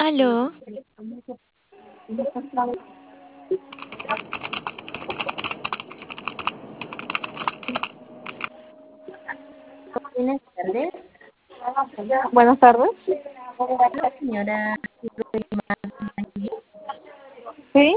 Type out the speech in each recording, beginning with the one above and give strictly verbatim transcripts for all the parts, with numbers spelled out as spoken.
Aló, Buenas tardes, Buenas tardes. la señora Maggie. Sí.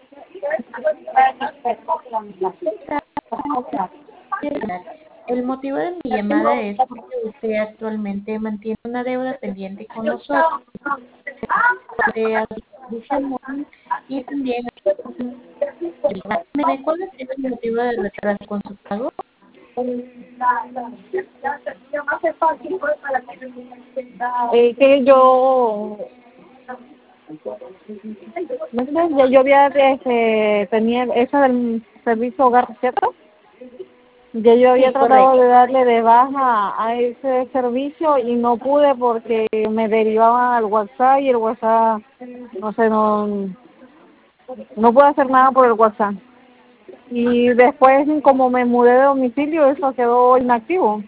El motivo de mi llamada es porque usted actualmente mantiene una deuda pendiente con nosotros de Addition One y también ¿me cuál ha sido el motivo de retraso con su pago? Eh, que yo, ¿me entiendes? Ya yo había, este, tenía esa del servicio hogar, ¿cierto? Ya yo había Sí, tratado correcto. de darle de baja a ese servicio y no pude porque me derivaban al WhatsApp y el WhatsApp, no sé, no, no puedo hacer nada por el WhatsApp. Y después, como me mudé de domicilio, eso quedó inactivo.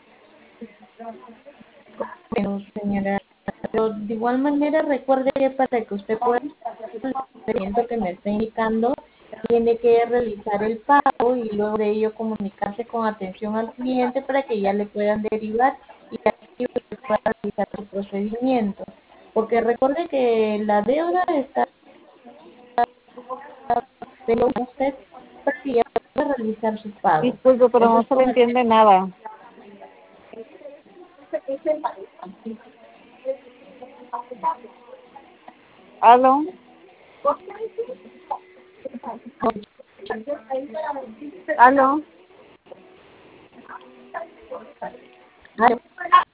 Pero, señora, pero de igual manera recuerde que para que usted pueda el procedimiento que me está indicando, tiene que realizar el pago y luego de ello comunicarse con atención al cliente para que ya le puedan derivar y así usted pueda realizar su procedimiento. Porque recuerde que la deuda está pero usted para que ya pueda realizar su pago. Disculpe, pero Eso no es se le con entiende nada. ¿Aló? ¿Aló? atención.